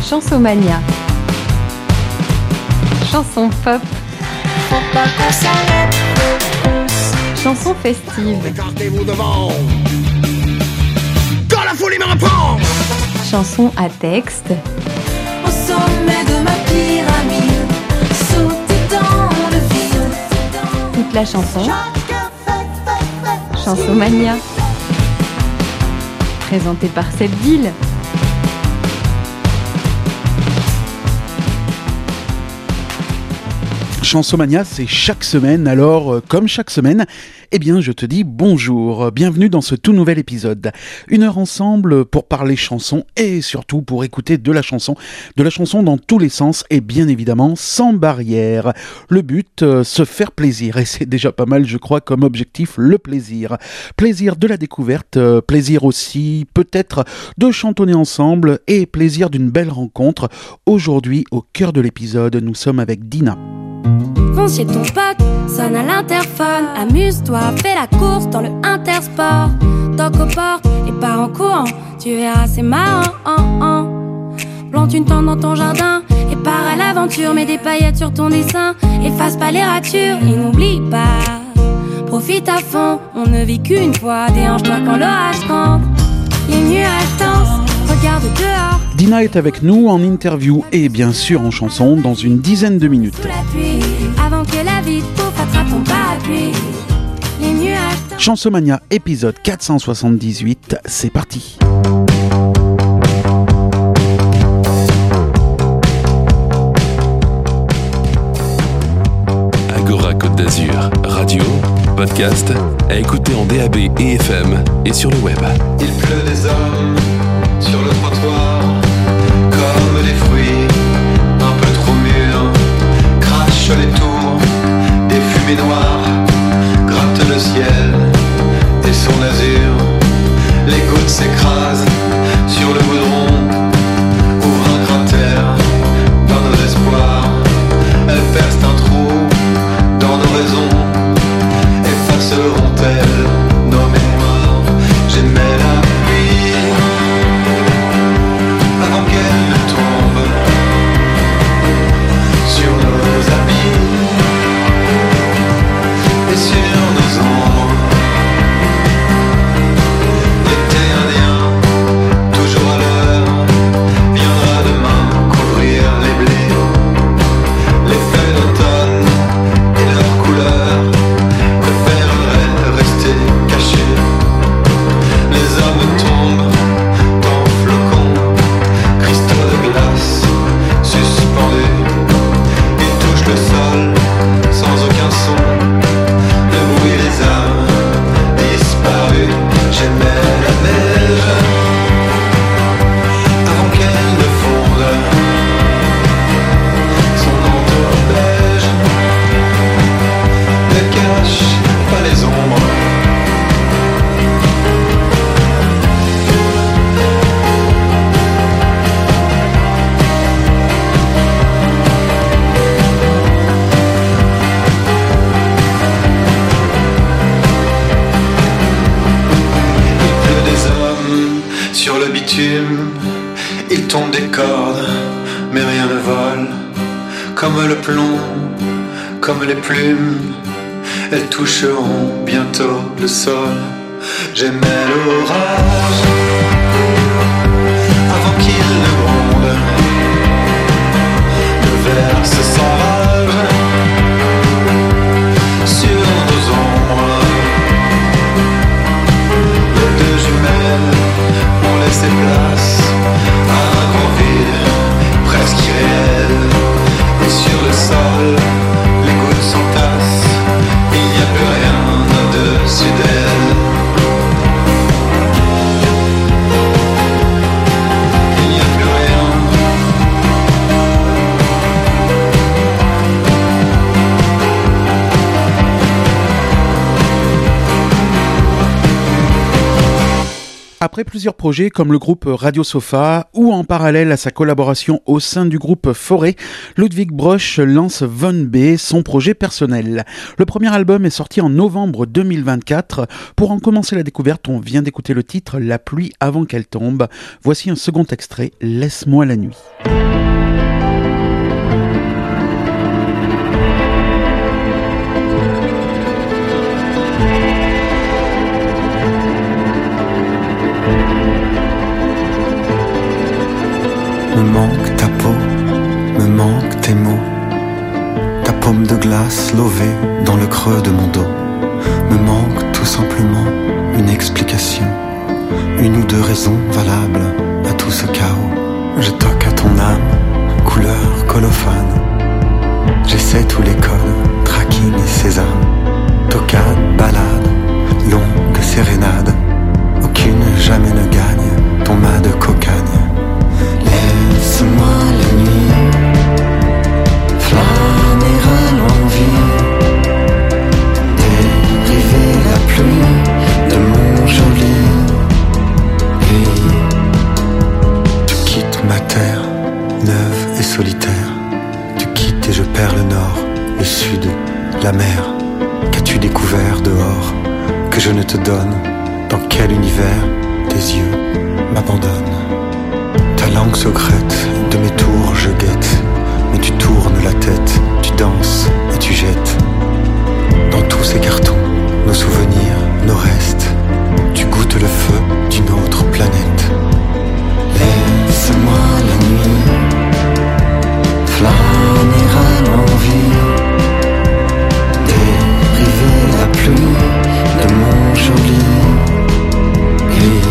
Chansomania. Chanson pop. Faut pas qu'on s'arrête. Chanson festive. Écartez-vous devant. Quand la folie me reprend. Chanson à texte. Au sommet de ma pyramide, sauter dans le vide. Toute la chanson. Chansomania. Présentée par Sebdil. Chansomania, c'est chaque semaine, alors comme chaque semaine, eh bien je te dis bonjour, bienvenue dans ce tout nouvel épisode. Une heure ensemble pour parler chansons et surtout pour écouter de la chanson dans tous les sens et bien évidemment sans barrière. Le but, se faire plaisir et c'est déjà pas mal je crois comme objectif, le plaisir. Plaisir de la découverte, plaisir aussi peut-être de chantonner ensemble et plaisir d'une belle rencontre. Aujourd'hui au cœur de l'épisode, nous sommes avec Dina. Fonce chez ton pote, sonne à l'interphone. Amuse-toi, fais la course dans le Intersport. Toque aux portes et pars en courant. Tu verras, c'est marrant. Plante une tente dans ton jardin et pars à l'aventure. Mets des paillettes sur ton dessin, efface pas les ratures. Et n'oublie pas, profite à fond. On ne vit qu'une fois, déhanche-toi quand l'orage campe. Les nuages dansent, regarde dehors. Dina est avec nous en interview et bien sûr en chanson dans une dizaine de minutes. Sous la pluie, avant que la vie te bouffe, attrape ton parapluie. Les nuages dansent. Chansomania épisode 478, c'est parti. Agora Côte d'Azur, radio, podcast, à écouter en DAB et FM et sur le web. Il pleut des hommes sur le trottoir, comme des fruits un peu trop mûrs. Crachent les tours, des fumées noires grattent le ciel et son azur. Les gouttes s'écrasent sur le goudron, ouvrent un cratère dans nos espoirs. Elles percent un trou dans nos raisons, effaceront-elles nos mémoires. J'aimais la pluie avant qu'elle ne tombe sur nos habits et sur nos ombres. L'été indien, toujours à l'heure, viendra demain couvrir les blés. Les feuilles d'automne et leurs couleurs préféreraient rester cachées. Les hommes tombent dans flocons, cristaux de glace suspendus. Ils touchent le sol sans aucun son. Le bruit des âmes disparus. J'aimais la neige avant qu'elle ne fonde son manteau beige. Ne cache pas les ombres. Il pleut des hommes sur le bitume. Il tombe des cordes, mais rien ne vole. Comme le plomb, comme les plumes, elles toucheront bientôt le sol. J'aimais l'orage avant qu'il ne gronde. Le verse s'enrage sur nos ombres. Les deux jumelles ont laissé place à un grand vide presque irréel. Et sur le sol, les gouttes s'entassent. Il n'y a plus rien au-dessus d'elles. Après plusieurs projets comme le groupe Radio Sofa ou en parallèle à sa collaboration au sein du groupe Forêt, Ludwig Broch lance Von B, son projet personnel. Le premier album est sorti en novembre 2024. Pour en commencer la découverte, on vient d'écouter le titre La pluie avant qu'elle tombe. Voici un second extrait, Laisse-moi la nuit. Me manque ta peau, me manque tes mots, ta paume de glace lovée dans le creux de mon dos. Me manque tout simplement une explication, une ou deux raisons valables à tout ce chaos. Je toque à ton âme, couleur colophane. J'essaie tous les codes, tracking et sésame. Toccade, balade, longue sérénade. Aucune jamais ne gagne ton mât de cocagne. Laisse-moi la nuit flâner à l'envie, dériver la pluie de mon joli pays. Tu quittes ma terre, neuve et solitaire. Tu quittes et je perds le nord, le sud, la mer. Qu'as-tu découvert dehors que je ne te donne? Dans quel univers tes yeux m'abandonnent? Ta langue secrète, de mes tours je guette. Mais tu tournes la tête, tu danses et tu jettes. Dans tous ces cartons, nos souvenirs, nos restes. Tu goûtes le feu d'une autre planète. Laisse-moi la nuit flâner à l'envie, dériver la pluie de mon joli pays.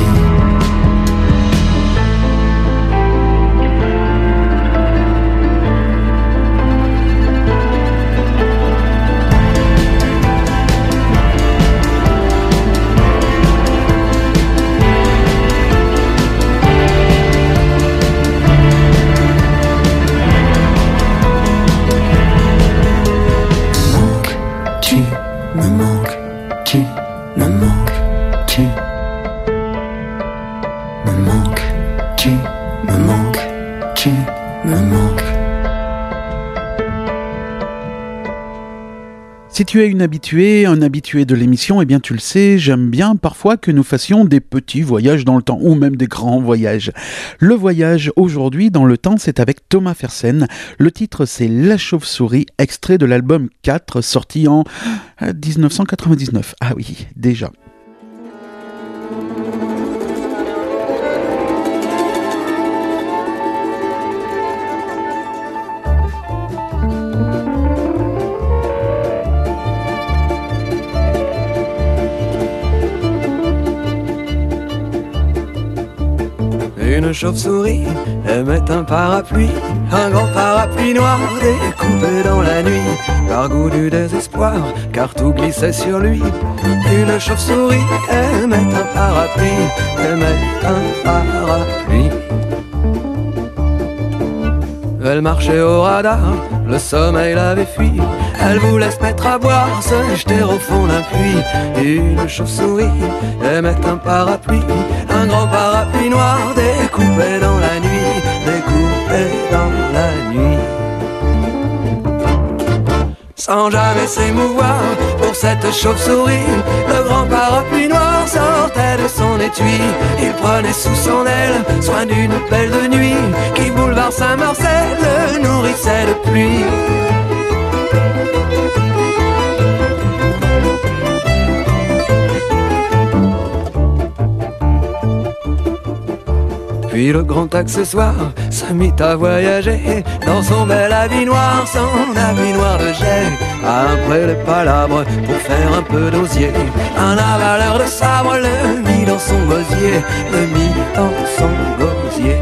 Si tu es un habitué de l'émission, eh bien tu le sais, j'aime bien parfois que nous fassions des petits voyages dans le temps, ou même des grands voyages. Le voyage aujourd'hui dans le temps, c'est avec Thomas Fersen. Le titre, c'est La Chauve-souris, extrait de l'album 4, sorti en 1999. Ah oui, déjà. Une chauve-souris aimait un parapluie, un grand parapluie noir découpé dans la nuit, par goût du désespoir, car tout glissait sur lui. Une chauve-souris aimait un parapluie, aimait un parapluie. Elle marchait au radar, le sommeil l'avait fui. Elle voulait se mettre à boire, se jeter au fond d'un puits. Une chauve-souris aimait un parapluie, un grand parapluie noir découpé dans la nuit, découpé dans la nuit. Sans jamais s'émouvoir pour cette chauve-souris, le grand parapluie noir sortait de son étui. Il prenait sous son aile soin d'une belle de nuit qui, boulevard Saint-Marcel, le nourrissait de pluie. Puis le grand accessoire se mit à voyager dans son bel habit noir, son habit noir de jet. Après les palabres pour faire un peu d'osier, un avaleur de sabre le mit dans son gosier, le mit dans son gosier.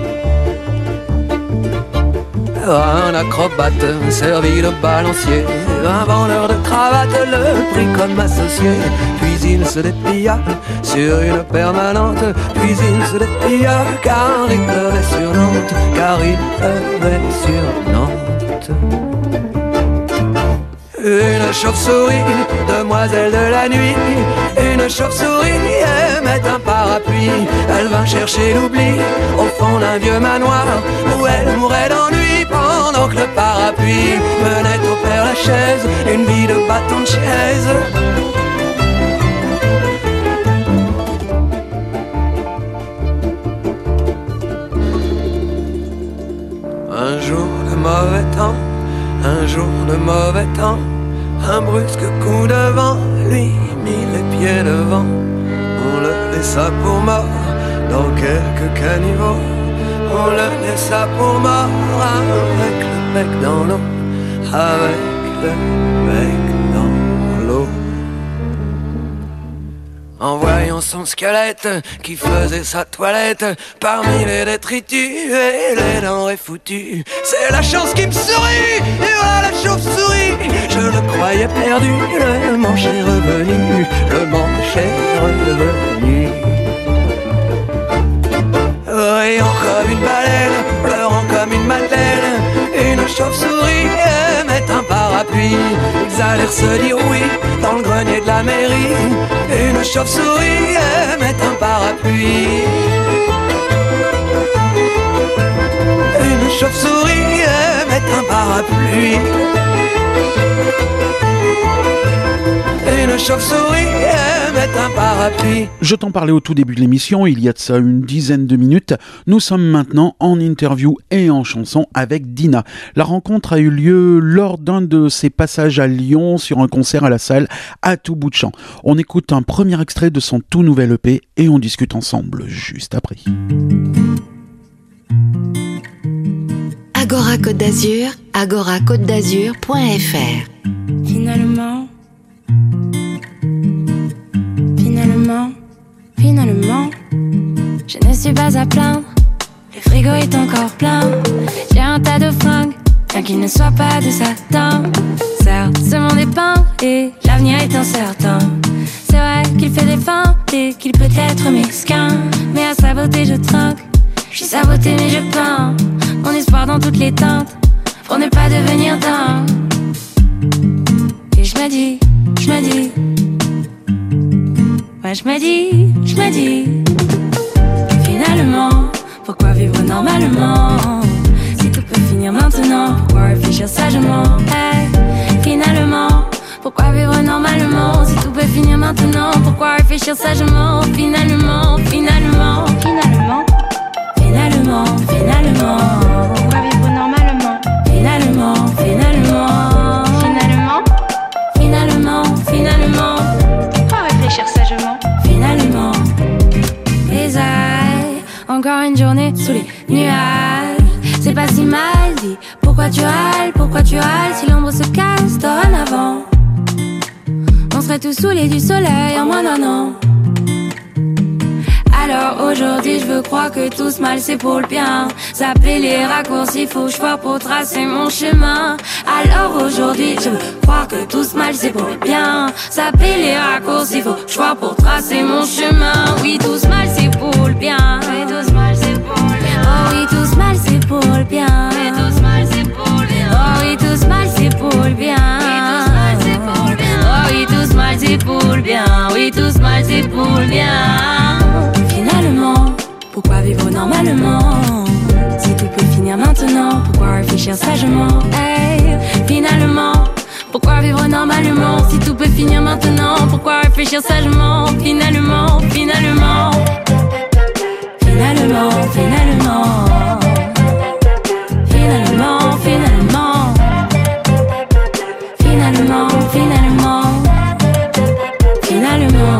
Un acrobate servi de balancier, un vendeur de cravates le prit comme associé. Puis il se déplia sur une permanente, puis il se déplia car il pleuvait sur Nantes, car il pleuvait sur Nantes. Une chauve-souris de demoiselle de la nuit. Une chauve-souris aimait un parapluie. Elle vint chercher l'oubli au fond d'un vieux manoir où elle mourait d'ennui pendant que le parapluie menait au Père Lachaise une vie de bâton de chaise. Un jour de mauvais temps, un jour de mauvais temps, un brusque coup de vent lui mit les pieds devant. On le laissa pour mort dans quelques caniveaux. On le laissa pour mort avec le bec dans l'eau, avec le bec dans l'eau. En voyant son squelette qui faisait sa toilette parmi les détritus et les denrées foutues, c'est la chance qui me sourit, et voilà la chauve-souris. Je le croyais perdu, le manche est revenu, le manche est revenu. Riant comme une baleine, pleurant comme une madeleine, une chauve-souris aimait un parapluie. Ils allèrent se dire oui dans le grenier de la mairie. Une chauve-souris aimait un parapluie. Une chauve-souris aimait un parapluie. Une chauve-souris aimait un parapluie. Je t'en parlais au tout début de l'émission, il y a de ça une dizaine de minutes. Nous sommes maintenant en interview et en chanson avec Dina. La rencontre a eu lieu lors d'un de ses passages à Lyon sur un concert à la salle à tout bout de champ. On écoute un premier extrait de son tout nouvel EP et on discute ensemble juste après. Agora Côte d'Azur, agoracôtedazur.fr. Finalement, je ne suis pas à plaindre. Le frigo est encore plein. J'ai un tas de fringues, bien qu'il ne soit pas de satin. Certes, ce monde est peint et l'avenir est incertain. C'est vrai qu'il fait des feintes et qu'il peut être mesquin, mais à sa beauté je trinque. Je suis sabotée mais je peins mon espoir dans toutes les teintes pour ne pas devenir dingue. Et je me dis ouais, je me dis, finalement, pourquoi vivre normalement? Si tout peut finir maintenant, pourquoi réfléchir sagement? Hey, finalement, pourquoi vivre normalement? Si tout peut finir maintenant, pourquoi réfléchir sagement? Finalement, pourquoi vivre normalement? Finalement, pourquoi réfléchir sagement? Finalement, les ailes, encore une journée sous les nuages. C'est pas si mal dit, pourquoi tu râles si l'ombre se casse dorénavant? On serait tous saoulés du soleil en moins d'un an. Alors aujourd'hui je veux croire que tout ce mal c'est pour le bien. Zapper les raccourcis, faut que je fasse pour tracer mon chemin. Alors aujourd'hui je veux croire que tout ce mal c'est pour le bien. Zapper les raccourcis, faut que je fasse pour tracer mon chemin. Oui, tout ce mal c'est pour le bien. Oui, tout ce mal c'est pour le bien. Oh oui, tout ce mal c'est pour le bien. Oui, tout ce mal c'est pour le bien. Oh oui, tout ce mal c'est pour le bien. Oh oui, tout ce mal c'est pour le bien. Oui, tout ce mal c'est pour le bien. Finalement, pourquoi vivre normalement? Si tout peut finir maintenant, pourquoi réfléchir sagement? Hey, finalement, pourquoi vivre normalement? Si tout peut finir maintenant, pourquoi réfléchir sagement? Finalement, finalement, finalement, finalement, finalement, finalement, finalement, finalement, finalement.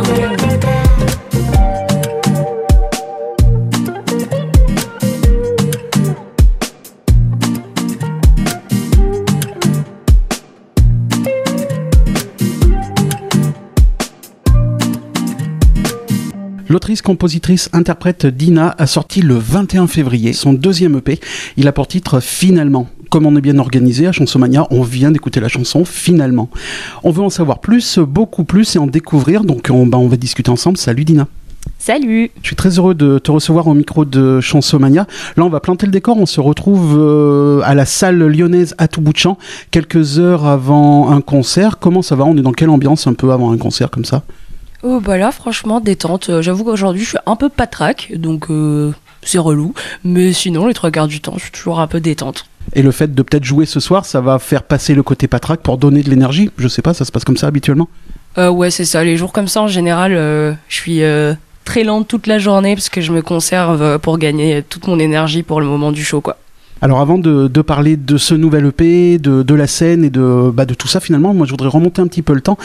L'autrice, compositrice, interprète Dina a sorti le 21 février son deuxième EP. Il a pour titre Finalement. Comme on est bien organisé à Chansomania, on vient d'écouter la chanson Finalement. On veut en savoir plus, beaucoup plus et en découvrir, donc on va discuter ensemble. Salut Dina. Salut. Je suis très heureux de te recevoir au micro de Chansomania. Là, on va planter le décor. On se retrouve à la salle lyonnaise à tout bout de champ, quelques heures avant un concert. Comment ça va ? On est dans quelle ambiance un peu avant un concert comme ça ? Oh bah là, franchement, détente. J'avoue qu'aujourd'hui, je suis un peu patraque, donc c'est relou. Mais sinon, les 3 quarts du temps, je suis toujours un peu détente. Et le fait de peut-être jouer ce soir, ça va faire passer le côté patraque pour donner de l'énergie ? Je sais pas, ça se passe comme ça habituellement ? Ouais, c'est ça. Les jours comme ça, en général, je suis très lente toute la journée parce que je me conserve pour gagner toute mon énergie pour le moment du show, quoi. Alors avant de parler de ce nouvel EP, de la scène et de tout ça finalement, moi je voudrais remonter un petit peu le temps.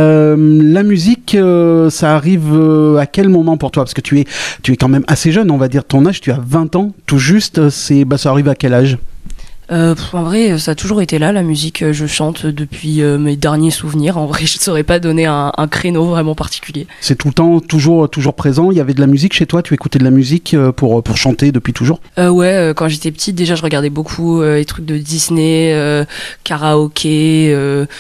La musique, ça arrive à quel moment pour toi ? Parce que tu es quand même assez jeune, on va dire ton âge, tu as 20 ans tout juste, ça arrive à quel âge ? En vrai, ça a toujours été là, la musique. Je chante depuis mes derniers souvenirs. En vrai, je ne saurais pas donner un créneau vraiment particulier. C'est tout le temps, toujours présent. Il y avait de la musique chez toi. Tu écoutais de la musique pour chanter depuis toujours ? Ouais, quand j'étais petite, déjà, je regardais beaucoup les trucs de Disney, karaoké.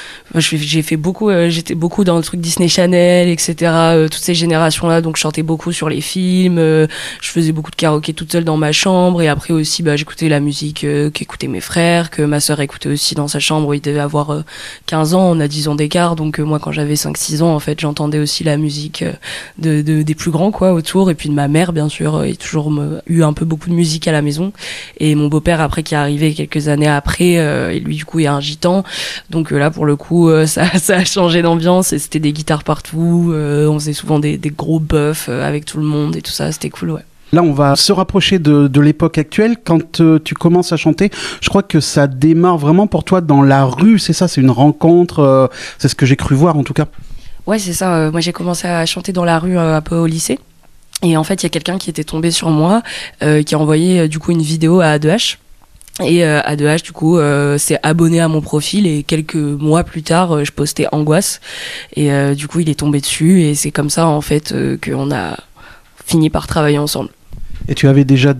J'ai fait beaucoup. J'étais beaucoup dans le truc Disney Channel, etc. Toutes ces générations-là. Donc, je chantais beaucoup sur les films. Je faisais beaucoup de karaoké toute seule dans ma chambre. Et après aussi, j'écoutais la musique qu'écoutaient mes frères, que ma sœur écoutait aussi dans sa chambre. Il devait avoir 15 ans, on a 10 ans d'écart, donc moi quand j'avais 5-6 ans, en fait, j'entendais aussi la musique des plus grands, quoi, autour, et puis de ma mère, bien sûr. Il y a toujours eu un peu beaucoup de musique à la maison, et mon beau-père, après, qui est arrivé quelques années après, et lui, du coup, il est un gitan, donc là, pour le coup, ça a changé d'ambiance, et c'était des guitares partout, on faisait souvent des gros buffs avec tout le monde, et tout ça, c'était cool, ouais. Là, on va se rapprocher de l'époque actuelle. Quand tu commences à chanter, je crois que ça démarre vraiment pour toi dans la rue, c'est ça ? C'est une rencontre, c'est ce que j'ai cru voir en tout cas. Ouais, c'est ça. Moi, j'ai commencé à chanter dans la rue un peu au lycée. Et en fait, il y a quelqu'un qui était tombé sur moi, qui a envoyé du coup une vidéo à A2H. Et A2H, du coup, s'est abonné à mon profil, et quelques mois plus tard, je postais Angoisse. Et du coup, il est tombé dessus, et c'est comme ça, en fait, qu'on a fini par travailler ensemble. Et tu avais déjà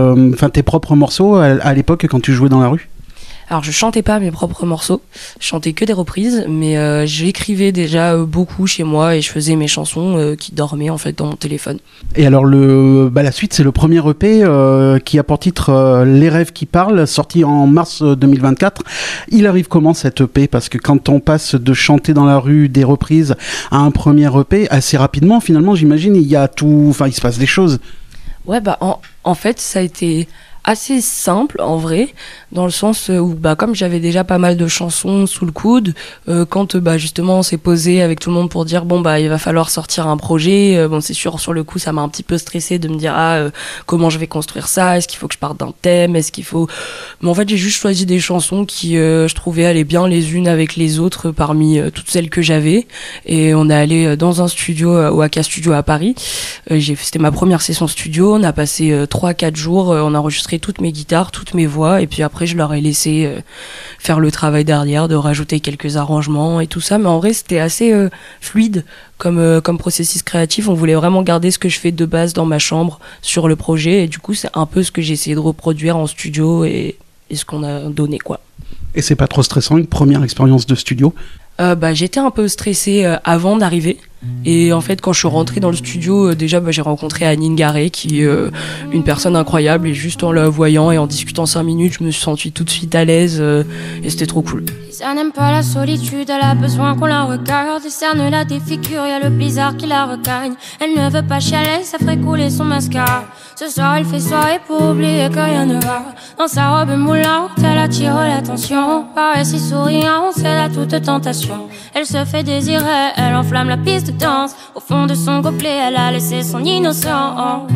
tes propres morceaux à l'époque quand tu jouais dans la rue ? Alors, je chantais pas mes propres morceaux, je chantais que des reprises, mais j'écrivais déjà beaucoup chez moi, et je faisais mes chansons qui dormaient en fait dans mon téléphone. Et alors la suite, c'est le premier EP qui a pour titre Les rêves qui parlent, sorti en mars 2024. Il arrive comment cet EP ? Parce que quand on passe de chanter dans la rue des reprises à un premier EP, assez rapidement finalement, j'imagine, il se passe des choses. Ouais, en fait, ça a été assez simple en vrai, dans le sens où comme j'avais déjà pas mal de chansons sous le coude, quand justement on s'est posé avec tout le monde pour dire il va falloir sortir un projet, c'est sûr, sur le coup ça m'a un petit peu stressé de me dire comment je vais construire ça, est-ce qu'il faut que je parte d'un thème, mais en fait j'ai juste choisi des chansons qui je trouvais allaient bien les unes avec les autres parmi toutes celles que j'avais, et on est allé dans un studio au AK Studio à Paris. C'était ma première session studio, on a passé 3-4 jours, on a enregistré toutes mes guitares, toutes mes voix, et puis après je leur ai laissé faire le travail derrière, de rajouter quelques arrangements et tout ça, mais en vrai c'était assez fluide comme processus créatif. On voulait vraiment garder ce que je fais de base dans ma chambre sur le projet, et du coup c'est un peu ce que j'ai essayé de reproduire en studio et ce qu'on a donné, quoi. Et c'est pas trop stressant, une première expérience de studio ? J'étais un peu stressée avant d'arriver, et en fait quand je suis rentrée dans le studio, déjà j'ai rencontré Anine Garé, qui est une personne incroyable, et juste en la voyant et en discutant 5 minutes, je me suis sentie tout de suite à l'aise, et c'était trop cool. Lisa n'aime pas la solitude, elle a besoin qu'on la regarde. Décerne la défigure, y'a le blizzard qui la regagne. Elle ne veut pas chialer, ça ferait couler son mascara. Ce soir elle fait soirée pour oublier que rien ne va. Dans sa robe moulante, elle attire l'attention. Paraît si souriante, c'est à toute tentation. Elle se fait désirer, elle enflamme la piste de danse. Au fond de son gobelet, elle a laissé son innocent.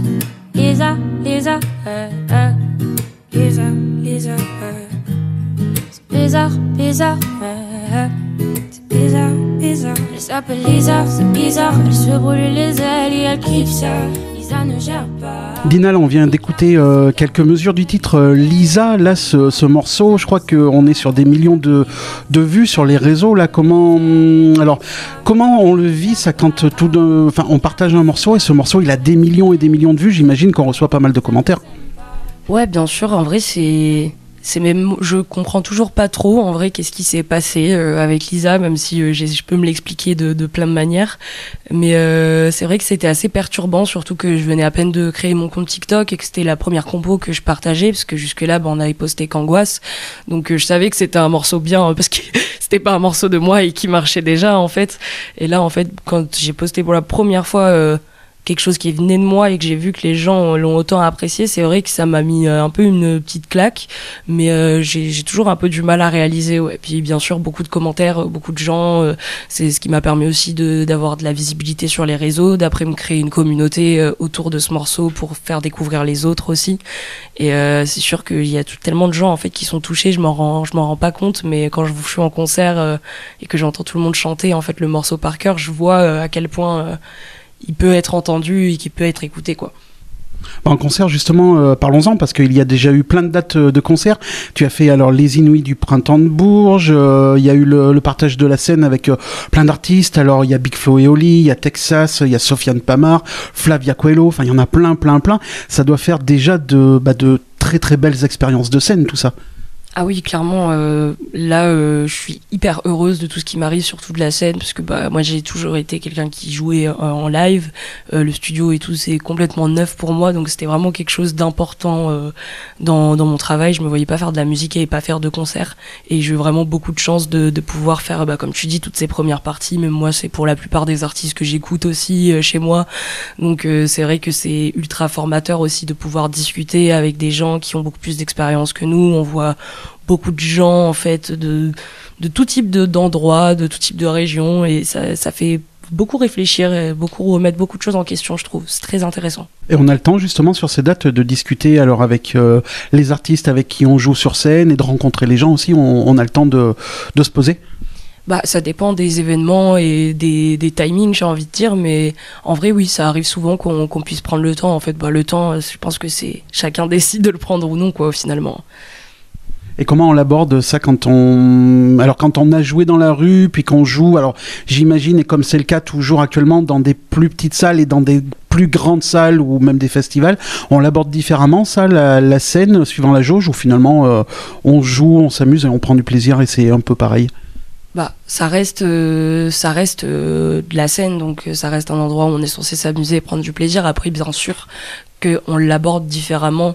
Lisa, Lisa, Lisa, Lisa, c'est bizarre, bizarre, c'est bizarre, bizarre. Elle s'appelle Lisa, c'est bizarre. Elle se brûle les ailes et elle kiffe ça. Lisa ne gère pas. Dinal, on vient d'écouter quelques mesures du titre Lisa. Là, ce morceau, je crois qu'on est sur des millions de vues sur les réseaux. Là, comment on le vit ça quand on partage un morceau et ce morceau il a des millions et des millions de vues. J'imagine qu'on reçoit pas mal de commentaires. Ouais, bien sûr. En vrai, c'est c'est même, je comprends toujours pas trop en vrai qu'est-ce qui s'est passé avec Lisa, même si je peux me l'expliquer de plein de manières. Mais c'est vrai que c'était assez perturbant, surtout que je venais à peine de créer mon compte TikTok et que c'était la première compo que je partageais, parce que jusque-là, on avait posté qu'Angoisse. Donc je savais que c'était un morceau bien, parce que c'était pas un morceau de moi et qui marchait déjà en fait. Et là, en fait, quand j'ai posté pour la première fois quelque chose qui venait de moi et que j'ai vu que les gens l'ont autant apprécié, c'est vrai que ça m'a mis un peu une petite claque, mais j'ai toujours un peu du mal à réaliser. Ouais. Puis bien sûr, beaucoup de commentaires, beaucoup de gens, c'est ce qui m'a permis aussi d'avoir de la visibilité sur les réseaux, d'après me créer une communauté autour de ce morceau pour faire découvrir les autres aussi. Et c'est sûr qu'il y a tellement de gens en fait qui sont touchés, je m'en rends pas compte, mais quand je suis en concert et que j'entends tout le monde chanter en fait le morceau par cœur, je vois à quel point il peut être entendu et qu'il peut être écouté, quoi. En concert, justement, parlons-en, parce qu'il y a déjà eu plein de dates de concerts. Tu as fait alors les Inouïs du Printemps de Bourges, il y a eu le partage de la scène avec plein d'artistes. Alors il y a Big Flo et Oli, il y a Texas, il y a Sofiane Pamar, Flavia Coelho, enfin il y en a plein. Ça doit faire déjà de très très belles expériences de scène, tout ça. Ah oui, clairement, là, je suis hyper heureuse de tout ce qui m'arrive, surtout de la scène, parce que moi, j'ai toujours été quelqu'un qui jouait en live. Le studio et tout, c'est complètement neuf pour moi, donc c'était vraiment quelque chose d'important dans mon travail. Je me voyais pas faire de la musique et pas faire de concerts. Et j'ai eu vraiment beaucoup de chance de pouvoir faire, comme tu dis, toutes ces premières parties. Même moi, c'est pour la plupart des artistes que j'écoute aussi chez moi. Donc c'est vrai que c'est ultra formateur aussi de pouvoir discuter avec des gens qui ont beaucoup plus d'expérience que nous. On voit beaucoup de gens en fait de tout type d'endroits, de tout type de régions, et ça fait beaucoup réfléchir et remettre beaucoup de choses en question, je trouve. C'est très intéressant. Et on a le temps justement sur ces dates de discuter alors avec les artistes avec qui on joue sur scène et de rencontrer les gens aussi. On a le temps de se poser. Ça dépend des événements et des timings, j'ai envie de dire, mais en vrai, oui, ça arrive souvent qu'on puisse prendre le temps. En fait, le temps, je pense que c'est chacun décide de le prendre ou non, quoi, finalement. Et comment on l'aborde ça quand on a joué dans la rue, puis qu'on joue, alors j'imagine, et comme c'est le cas toujours actuellement, dans des plus petites salles et dans des plus grandes salles ou même des festivals, on l'aborde différemment, ça, la scène, suivant la jauge, ou finalement on joue, on s'amuse et on prend du plaisir et c'est un peu pareil? Ça reste de la scène, donc ça reste un endroit où on est censé s'amuser et prendre du plaisir. Après, bien sûr qu'on l'aborde différemment.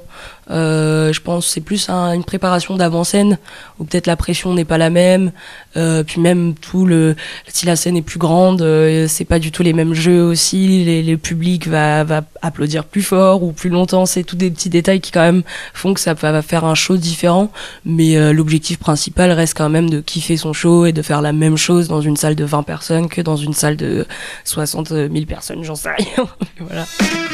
Je pense que c'est plus une préparation d'avant-scène, où peut-être la pression n'est pas la même, puis même si la scène est plus grande, c'est pas du tout les mêmes jeux aussi, le public va applaudir plus fort ou plus longtemps, c'est tous des petits détails qui quand même font que ça va faire un show différent, mais l'objectif principal reste quand même de kiffer son show et de faire la même chose dans une salle de 20 personnes que dans une salle de 60 000 personnes, j'en sais rien. Voilà.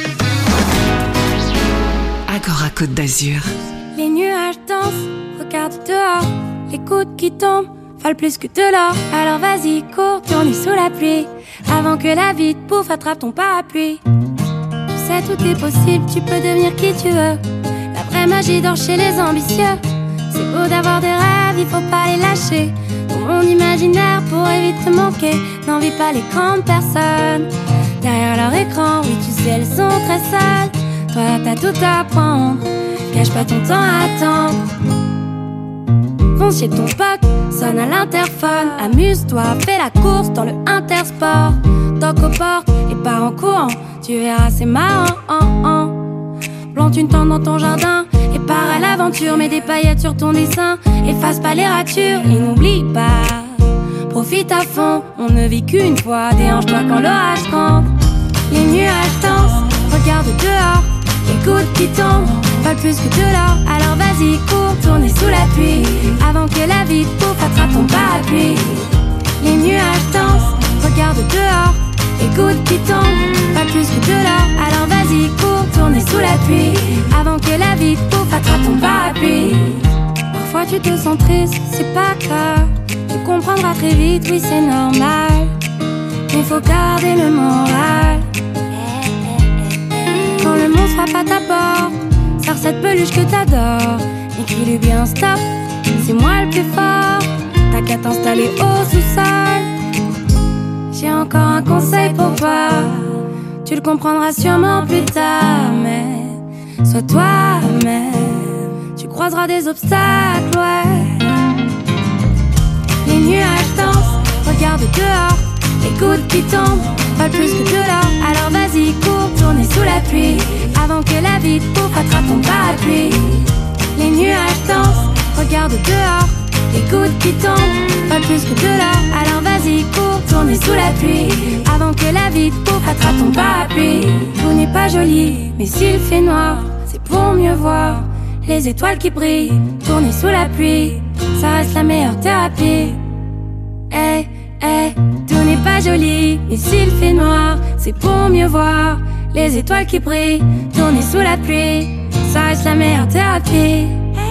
Agora Côte d'Azur. Les nuages dansent, regarde dehors, les gouttes qui tombent valent plus que de l'or. Alors vas-y, cours, tourne sous la pluie, avant que la vie te bouffe, attrape ton parapluie. Tu sais, tout est possible, tu peux devenir qui tu veux. La vraie magie dort chez les ambitieux. C'est beau d'avoir des rêves, il faut pas les lâcher. Ton monde imaginaire pourrait vite te manquer. N'envie pas les grandes personnes derrière leur écran, oui tu sais, elles sont très seules. Toi t'as tout à apprendre, gâche pas ton temps à attendre. Fonce chez ton pote, sonne à l'interphone. Amuse-toi, fais la course dans le Intersport. Toque aux portes et pars en courant, tu verras c'est marrant. Plante une tente dans ton jardin et pars à l'aventure. Mets des paillettes sur ton dessin, efface pas les ratures. Et n'oublie pas, profite à fond, on ne vit qu'une fois. Déhanche-toi quand l'orage gronde. Les nuages dansent, regarde dehors, les gouttes qui tombent valent plus que de l'or. Alors vas-y, cours, tourne sous la pluie, avant que la vie te bouffe, attrape ton parapluie. Les nuages dansent, regarde dehors, les gouttes qui tombent valent plus que de l'or. Alors vas-y, cours, tourne sous la pluie, avant que la vie te bouffe, attrape ton parapluie. Parfois tu te sens triste, c'est pas grave, tu comprendras très vite, oui c'est normal. Mais faut garder le moral. Quand le monde frappe à ta porte, sors cette peluche que t'adores, écris-lui bien stop, c'est moi le plus fort. T'as qu'à t'installer au sous-sol. J'ai encore un conseil pour toi, tu le comprendras sûrement plus tard, mais sois toi-même. Tu crois croisera des obstacles, ouais. Les nuages dansent, regarde dehors, les gouttes qui tombent, pas plus que de l'or. Alors vas-y, cours, tourner sous la pluie, avant que la vie te bouffe, attrape ton parapluie. Les nuages dansent, regarde dehors, les gouttes qui tombent, pas plus que de l'or. Alors vas-y, cours, tourner sous la pluie, avant que la vie te bouffe, attrape ton parapluie. Tout n'est pas joli, mais s'il fait noir, c'est pour mieux voir les étoiles qui brillent. Tourner sous la pluie, ça reste la meilleure thérapie. Eh, eh, tout n'est pas joli, mais s'il fait noir, c'est pour mieux voir les étoiles qui brillent. Tourner sous la pluie, ça reste la meilleure thérapie.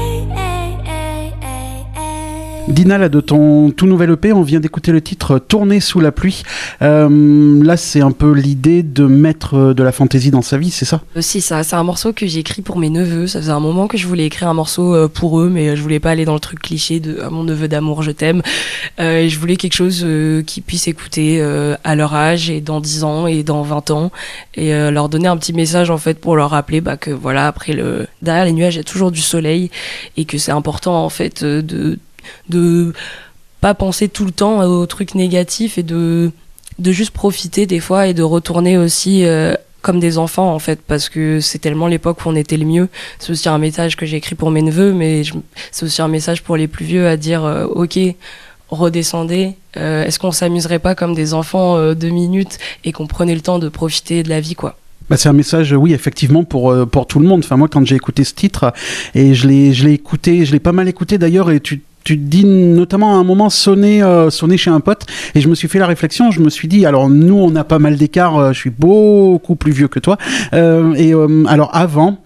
Dina, là, de ton tout nouvel EP, on vient d'écouter le titre Tourner sous la pluie. Là, c'est un peu l'idée de mettre de la fantaisie dans sa vie, c'est ça ? Si, ça, c'est un morceau que j'ai écrit pour mes neveux. Ça faisait un moment que je voulais écrire un morceau pour eux, mais je voulais pas aller dans le truc cliché de mon neveu d'amour, je t'aime. Et je voulais quelque chose qu'ils puissent écouter à leur âge et dans 10 ans et dans 20 ans et leur donner un petit message en fait pour leur rappeler que voilà, après derrière les nuages, il y a toujours du soleil et que c'est important en fait de pas penser tout le temps aux trucs négatifs et de juste profiter des fois et de retourner aussi comme des enfants en fait, parce que c'est tellement l'époque où on était le mieux. C'est aussi un message que j'ai écrit pour mes neveux, mais c'est aussi un message pour les plus vieux à dire ok, redescendez, est-ce qu'on s'amuserait pas comme des enfants 2 minutes et qu'on prenait le temps de profiter de la vie quoi. C'est un message, oui, effectivement, pour tout le monde. Enfin, moi, quand j'ai écouté ce titre, et je l'ai écouté, je l'ai pas mal écouté d'ailleurs, et tu te dis notamment à un moment sonner chez un pote, et je me suis fait la réflexion, je me suis dit, alors nous on a pas mal d'écart, je suis beaucoup plus vieux que toi, alors avant,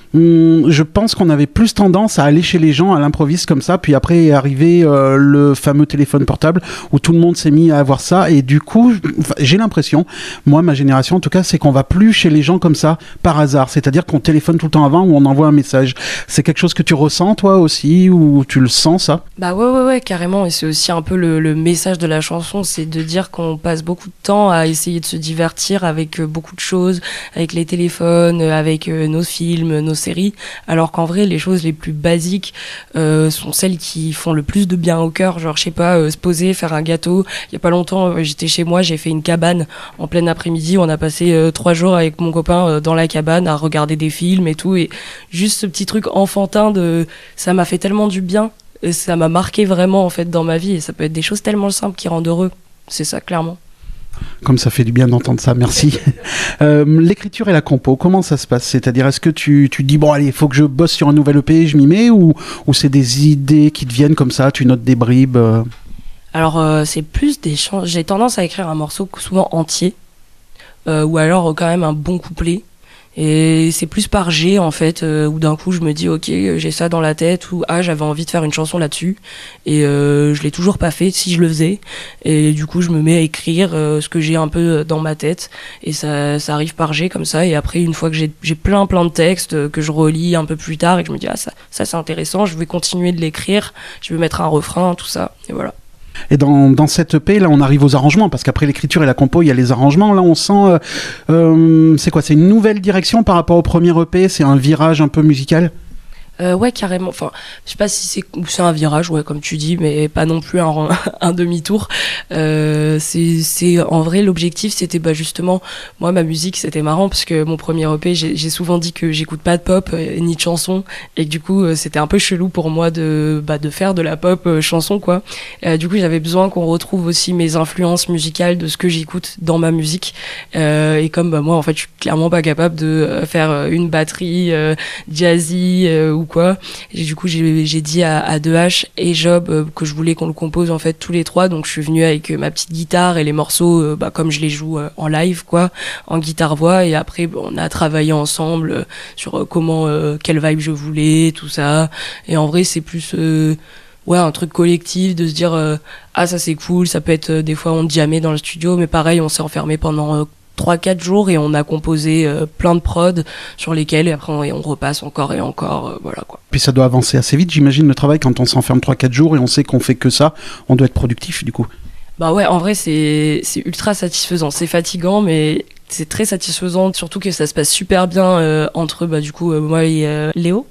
je pense qu'on avait plus tendance à aller chez les gens à l'improviste comme ça, puis après est arrivé le fameux téléphone portable où tout le monde s'est mis à avoir ça, et du coup j'ai l'impression, moi ma génération en tout cas, c'est qu'on va plus chez les gens comme ça par hasard, c'est-à-dire qu'on téléphone tout le temps avant ou on envoie un message. C'est quelque chose que tu ressens toi aussi, ou tu le sens ça ? Ouais, carrément, et c'est aussi un peu le message de la chanson, c'est de dire qu'on passe beaucoup de temps à essayer de se divertir avec beaucoup de choses, avec les téléphones, avec nos films, nos séries, alors qu'en vrai les choses les plus basiques sont celles qui font le plus de bien au cœur, genre je sais pas, se poser, faire un gâteau. Il y a pas longtemps j'étais chez moi, j'ai fait une cabane en plein après-midi, on a passé 3 jours avec mon copain dans la cabane à regarder des films et tout, et juste ce petit truc enfantin ça m'a fait tellement du bien, et ça m'a marqué vraiment en fait dans ma vie, et ça peut être des choses tellement simples qui rendent heureux, c'est ça clairement. Comme ça fait du bien d'entendre ça, merci. L'écriture et la compo, comment ça se passe ? C'est-à-dire, est-ce que tu dis, bon allez, il faut que je bosse sur un nouvel EP, je m'y mets, ou c'est des idées qui te viennent comme ça, tu notes des bribes Alors, c'est plus des chants. J'ai tendance à écrire un morceau souvent entier, ou alors quand même un bon couplet. Et c'est plus par G en fait, où d'un coup je me dis ok, j'ai ça dans la tête, ou j'avais envie de faire une chanson là-dessus, et je l'ai toujours pas fait si je le faisais, et du coup je me mets à écrire ce que j'ai un peu dans ma tête, et ça arrive par G comme ça, et après une fois que j'ai plein de textes que je relis un peu plus tard et que je me dis ça c'est intéressant, je vais continuer de l'écrire, je vais mettre un refrain, tout ça, et voilà. Et dans cette EP, là, on arrive aux arrangements, parce qu'après l'écriture et la compo, il y a les arrangements. Là, on sent... c'est quoi ? C'est une nouvelle direction par rapport au premier EP ? C'est un virage un peu musical ? Ouais, carrément. Enfin, je sais pas si c'est un virage, ouais, comme tu dis, mais pas non plus un demi-tour. C'est en vrai l'objectif, c'était justement, moi ma musique, c'était marrant parce que mon premier EP, j'ai souvent dit que j'écoute pas de pop ni de chansons, et que du coup c'était un peu chelou pour moi de faire de la pop chanson quoi. Du coup j'avais besoin qu'on retrouve aussi mes influences musicales de ce que j'écoute dans ma musique. Et comme moi en fait je suis clairement pas capable de faire une batterie jazzy ou quoi. Et du coup j'ai dit à 2H et Job que je voulais qu'on le compose en fait tous les trois, donc je suis venue avec ma petite guitare et les morceaux comme je les joue en live quoi, en guitare voix, et après on a travaillé ensemble sur quelle vibe je voulais, tout ça. Et en vrai c'est plus un truc collectif de se dire ça c'est cool, ça peut être des fois on jammait dans le studio, mais pareil on s'est enfermé pendant 3-4 jours et on a composé plein de prods sur lesquels et après on repasse encore et encore, voilà quoi. Puis ça doit avancer assez vite, j'imagine, le travail, quand on s'enferme 3-4 jours et on sait qu'on fait que ça, on doit être productif du coup. Bah ouais, en vrai c'est ultra satisfaisant, c'est fatigant mais c'est très satisfaisant, surtout que ça se passe super bien entre du coup moi et Léo.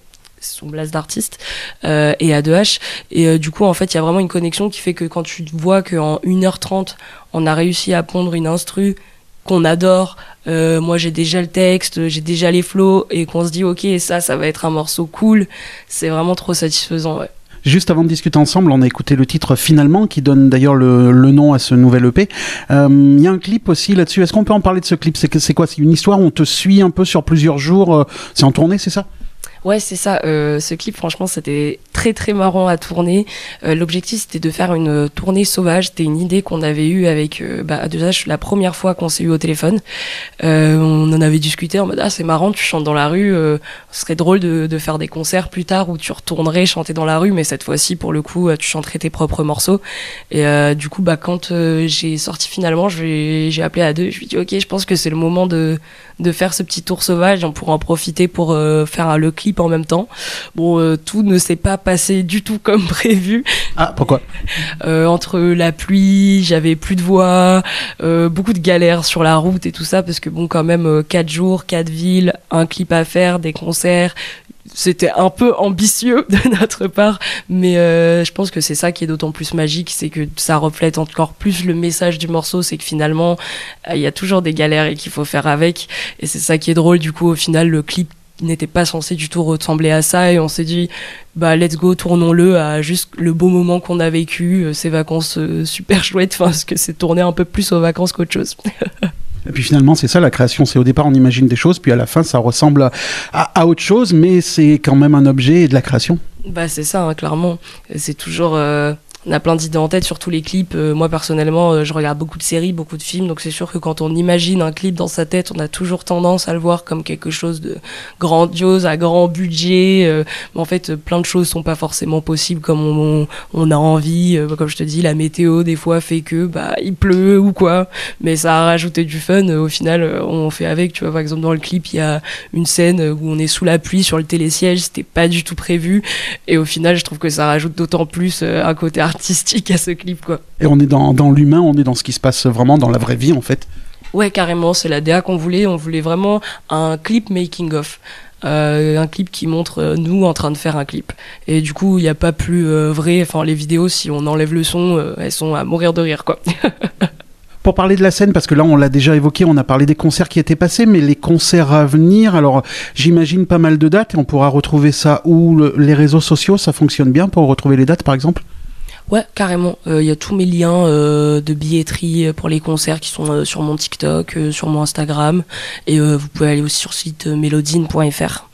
c'est son blast d'artiste, et A2H. Et du coup, en fait, il y a vraiment une connexion qui fait que quand tu vois qu'en 1h30, on a réussi à pondre une instru qu'on adore, moi j'ai déjà le texte, j'ai déjà les flows, et qu'on se dit ok, ça va être un morceau cool, c'est vraiment trop satisfaisant, ouais. Juste avant de discuter ensemble, on a écouté le titre Finalement, qui donne d'ailleurs le nom à ce nouvel EP. Il y a un clip aussi là-dessus. Est-ce qu'on peut en parler de ce clip ? C'est quoi ? C'est une histoire où on te suit un peu sur plusieurs jours. C'est en tournée, c'est ça ? Ouais, c'est ça. Ce clip, franchement, c'était très très marrant à tourner. L'objectif, c'était de faire une tournée sauvage. C'était une idée qu'on avait eue avec A2H la première fois qu'on s'est eu au téléphone. On en avait discuté en mode c'est marrant, tu chantes dans la rue. Ce serait drôle de faire des concerts plus tard où tu retournerais chanter dans la rue, mais cette fois-ci, pour le coup, tu chanterais tes propres morceaux. Et du coup, quand j'ai sorti Finalement, j'ai appelé A2. Je lui ai dit ok, je pense que c'est le moment de faire ce petit tour sauvage. On pourra en profiter pour faire le clip en même temps. Bon, tout ne s'est pas passé du tout comme prévu. Ah, pourquoi ? Entre la pluie, j'avais plus de voix, beaucoup de galères sur la route et tout ça, parce que bon, quand même, 4 jours, 4 villes, un clip à faire, des concerts. C'était un peu ambitieux de notre part, mais je pense que c'est ça qui est d'autant plus magique, c'est que ça reflète encore plus le message du morceau, c'est que finalement, il y a toujours des galères et qu'il faut faire avec, et c'est ça qui est drôle. Du coup, au final, le clip n'était pas censé du tout ressembler à ça, et on s'est dit let's go, tournons-le à juste le beau moment qu'on a vécu, ces vacances super chouettes, parce que c'est tourné un peu plus aux vacances qu'autre chose. Et puis finalement, c'est ça la création, c'est au départ on imagine des choses, puis à la fin ça ressemble à autre chose, mais c'est quand même un objet et de la création. C'est ça, hein, clairement. C'est toujours... on a plein d'idées en tête sur tous les clips. Moi, personnellement, je regarde beaucoup de séries, beaucoup de films, donc c'est sûr que quand on imagine un clip dans sa tête, on a toujours tendance à le voir comme quelque chose de grandiose, à grand budget. Mais en fait, plein de choses sont pas forcément possibles comme on a envie. Comme je te dis, la météo, des fois, fait que il pleut ou quoi. Mais ça a rajouté du fun. Au final, on fait avec. Tu vois, par exemple, dans le clip, il y a une scène où on est sous la pluie sur le télésiège. C'était pas du tout prévu. Et au final, je trouve que ça rajoute d'autant plus un côté artistique à ce clip, quoi. Et on est dans l'humain, on est dans ce qui se passe vraiment dans la vraie vie, en fait. Ouais, carrément, c'est la DA qu'on voulait. On voulait vraiment un clip making of. Un clip qui montre nous en train de faire un clip. Et du coup, il n'y a pas plus vrai. Enfin, les vidéos, si on enlève le son, elles sont à mourir de rire, quoi. Pour parler de la scène, parce que là on l'a déjà évoqué, on a parlé des concerts qui étaient passés, mais les concerts à venir, alors j'imagine pas mal de dates, et on pourra retrouver ça où les réseaux sociaux, ça fonctionne bien pour retrouver les dates par exemple ? Ouais, carrément. Il y a tous mes liens de billetterie pour les concerts qui sont sur mon TikTok, sur mon Instagram, et vous pouvez aller aussi sur le site melodyn.fr,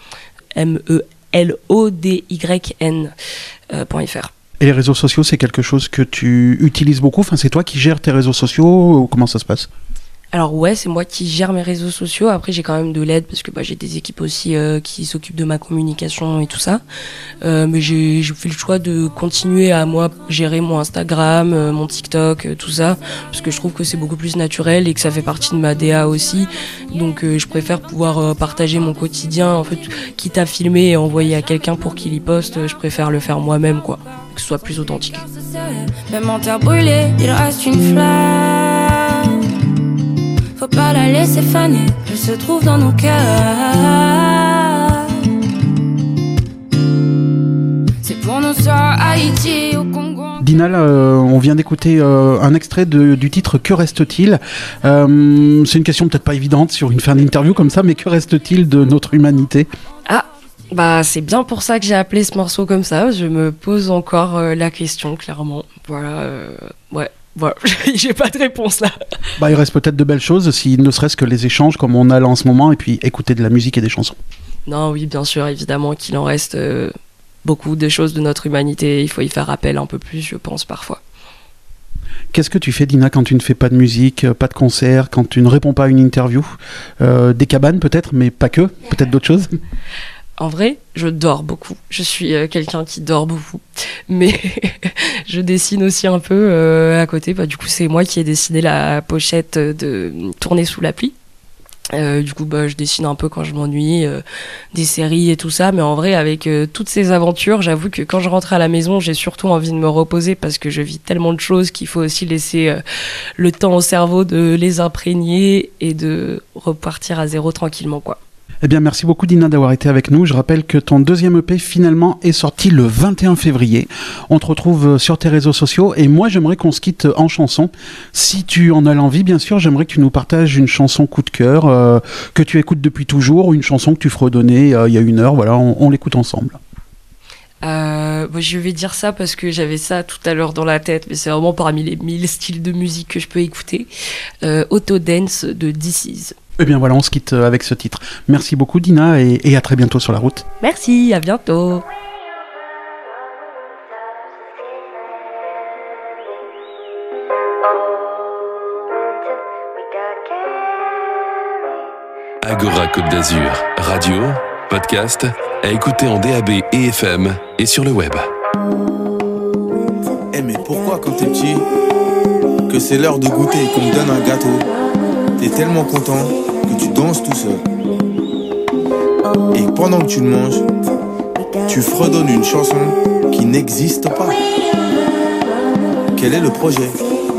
melodyn.fr. Et les réseaux sociaux, c'est quelque chose que tu utilises beaucoup ? Enfin, c'est toi qui gères tes réseaux sociaux ou comment ça se passe ? Alors ouais, c'est moi qui gère mes réseaux sociaux. Après, j'ai quand même de l'aide parce que j'ai des équipes aussi qui s'occupent de ma communication et tout ça. Mais j'ai fait le choix de continuer à moi gérer mon Instagram, mon TikTok, tout ça, parce que je trouve que c'est beaucoup plus naturel et que ça fait partie de ma DA aussi. Donc je préfère pouvoir partager mon quotidien. En fait, quitte à filmer et envoyer à quelqu'un pour qu'il y poste, je préfère le faire moi-même, quoi, que ce soit plus authentique. Même en terre brûlée, il reste une flamme. Faut pas la laisser faner, elle se trouve dans nos cœurs. C'est pour nos soeurs Haïti au Congo. Dina, on vient d'écouter un extrait du titre Que reste-t-il ? C'est une question peut-être pas évidente sur une fin d'interview comme ça, mais que reste-t-il de notre humanité ? C'est bien pour ça que j'ai appelé ce morceau comme ça. Je me pose encore la question, clairement. Voilà, ouais. Voilà, j'ai pas de réponse là. Il reste peut-être de belles choses, si ne serait-ce que les échanges comme on a là en ce moment, et puis écouter de la musique et des chansons. Non, oui, bien sûr, évidemment qu'il en reste beaucoup de choses de notre humanité. Il faut y faire appel un peu plus, je pense, parfois. Qu'est-ce que tu fais, Dina, quand tu ne fais pas de musique, pas de concert, quand tu ne réponds pas à une interview ? Des cabanes peut-être, mais pas que, peut-être d'autres choses ? En vrai, je dors beaucoup. Je suis quelqu'un qui dort beaucoup. Mais je dessine aussi un peu à côté. Du coup, c'est moi qui ai dessiné la pochette de Tourner sous la pluie. Du coup, je dessine un peu quand je m'ennuie, des séries et tout ça. Mais en vrai, avec toutes ces aventures, j'avoue que quand je rentre à la maison, j'ai surtout envie de me reposer parce que je vis tellement de choses qu'il faut aussi laisser le temps au cerveau de les imprégner et de repartir à zéro tranquillement, quoi. Eh bien, merci beaucoup Dina d'avoir été avec nous. Je rappelle que ton deuxième EP finalement est sorti le 21 février. On te retrouve sur tes réseaux sociaux et moi j'aimerais qu'on se quitte en chanson. Si tu en as l'envie, bien sûr, j'aimerais que tu nous partages une chanson coup de cœur que tu écoutes depuis toujours ou une chanson que tu fredonnais il y a une heure. Voilà, on l'écoute ensemble. Je vais dire ça parce que j'avais ça tout à l'heure dans la tête, mais c'est vraiment parmi les 1000 styles de musique que je peux écouter. Auto Dance de This Is. Eh bien voilà, on se quitte avec ce titre. Merci beaucoup Dina et à très bientôt sur la route. Merci, à bientôt. Agora Côte d'Azur, radio, podcast, à écouter en DAB et FM et sur le web. Eh mais pourquoi quand t'es petit, que c'est l'heure de goûter et qu'on me donne un gâteau, t'es tellement content que tu danses tout seul. Et pendant que tu le manges, tu fredonnes une chanson qui n'existe pas. Quel est le projet?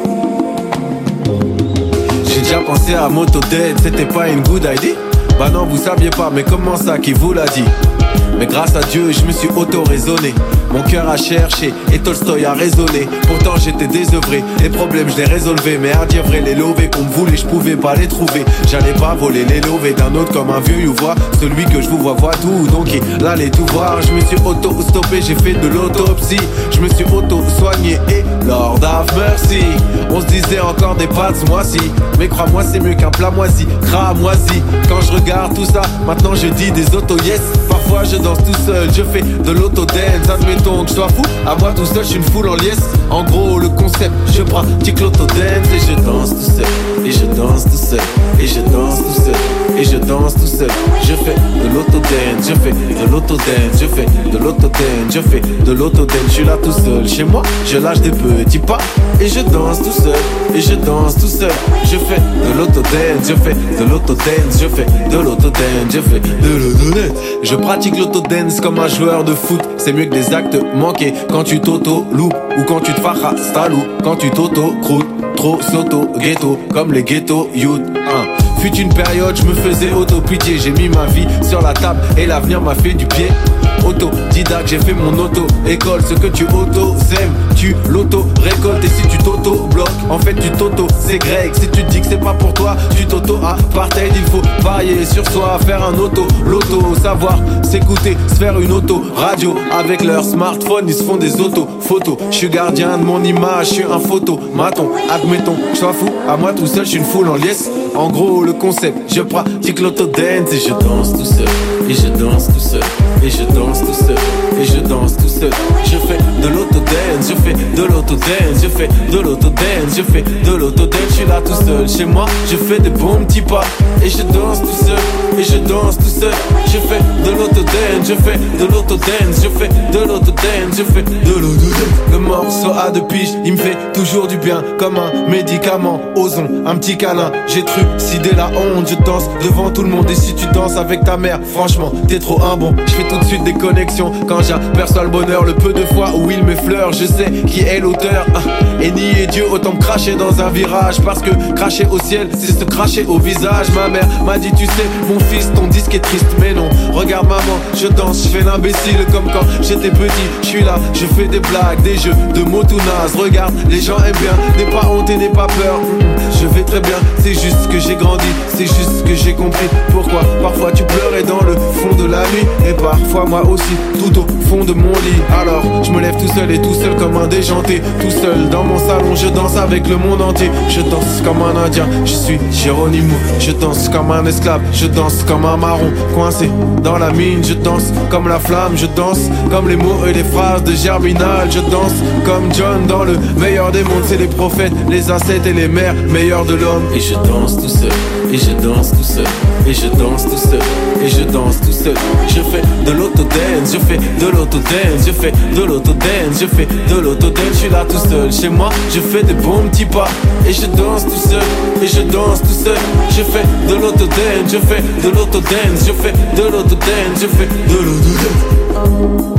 J'ai déjà pensé à Motoded, c'était pas une good idea? Bah non, vous saviez pas, mais comment ça, qui vous l'a dit? Mais grâce à Dieu, je me suis auto-raisonné. Mon cœur a cherché et Tolstoï a raisonné. Pourtant j'étais désœuvré, les problèmes je les résolvais. Mais à dire vrai, les lovés qu'on me voulait, je pouvais pas les trouver. J'allais pas voler les lovés d'un autre comme un vieux youvois. Celui que je vous vois tout, donc il allait tout voir. Je me suis auto-stoppé, j'ai fait de l'autopsie. Je me suis auto-soigné et Lord have mercy. On se disait encore des pâtes ce mois-ci, mais crois-moi c'est mieux qu'un plat moisi, cramoisi. Quand je regarde tout ça, maintenant je dis des auto-yes. Parfois je danse tout seul, je fais de l'auto-dance. Admettons que je sois fou, à moi tout seul je suis une foule en liesse. En gros le concept, je pratique l'auto-dance. Et je danse tout seul, et je danse tout seul, et je danse tout seul, et je danse tout seul. Je fais de l'auto-dance, je fais de l'auto-dance, je fais de l'auto-dance, je fais de l'auto-dance. Je suis là tout seul, chez moi, je lâche des petits pas. Et je danse tout seul, et je danse tout seul. Je fais de l'autodance, je fais de l'autodance, je fais de l'autodance, je fais de l'autodance. Je pratique l'autodance comme un joueur de foot. C'est mieux que des actes manqués quand tu t'auto-loupes ou quand tu te farastalou, quand tu t'auto-croûtes. Trop s'auto-ghetto comme les ghetto youth. Fut une période, je me faisais auto-pitié. J'ai mis ma vie sur la table et l'avenir m'a fait du pied. Autodidacte, j'ai fait mon auto-école. Ce que tu auto-sèmes, tu l'auto-récoltes. Et si tu t'auto-bloques, en fait tu t'auto-ségregues. Si tu te dis que c'est pas pour toi, tu t'auto-apartheid. Il faut varier sur soi, faire un auto-loto. Savoir s'écouter, se faire une auto-radio. Avec leur smartphone, ils se font des auto-photos. Je suis gardien de mon image, je suis un photomaton. Admettons, je sois fou, à moi tout seul, je suis une foule en liesse. En gros le concept, je pratique l'autodance. Et je danse tout seul, et je danse tout seul, et je danse tout seul, et je danse tout seul. Je fais de l'autodance, je fais de l'autodance, je fais de l'autodance, je fais de l'autodance. Je suis là tout seul, chez moi, je fais des bons petits pas. Et je danse tout seul, et je danse tout seul. Je fais de l'autodance, je fais de l'autodance, je fais de l'autodance, je fais de l'autodance. Le morceau a deux piges, il me fait toujours du bien, comme un médicament. Osons un petit câlin, j'ai trucidé la honte. Je danse devant tout le monde. Et si tu danses avec ta mère, franchement t'es trop un bon. Je fais tout de suite des connexions quand j'aperçois le bonheur. Le peu de fois où il m'effleure, je sais qui est l'auteur. Et nier Dieu, autant me cracher dans un virage. Parce que cracher au ciel, c'est se cracher au visage. Ma mère m'a dit, tu sais mon fils, ton disque est triste. Mais non, regarde maman, je danse, je fais l'imbécile. Comme quand j'étais petit, je suis là, je fais des blagues, des jeux de mots tout nazes. Regarde, les gens aiment bien, n'aie pas honte et n'aie pas peur. Je vais très bien, c'est juste que j'ai grandi, c'est juste que j'ai compris pourquoi parfois tu pleurais dans le fond de la nuit. Et parfois moi aussi, tout au fond de mon lit. Alors je me lève tout seul et tout seul comme un déjanté. Tout seul dans mon salon, je danse avec le monde entier. Je danse comme un indien, je suis Geronimo. Je danse comme un esclave, je danse comme un marron coincé dans la mine. Je danse comme la flamme, je danse comme les mots et les phrases de Germinal. Je danse comme John dans le meilleur des mondes. C'est les prophètes, les ascètes et les mères meilleurs de l'homme. Et je danse tout seul, et je danse tout seul, et je danse tout seul, et je danse tout seul. Je fais de l'autodance, je fais de l'autodance, je fais de l'autodance, je fais de l'autodance. Je suis là tout seul, chez moi, je fais des bons petits pas. Et je danse tout seul, et je danse tout seul. Je fais de l'autodance, je fais de l'autodance, je fais de l'autodance, je fais de l'autodance.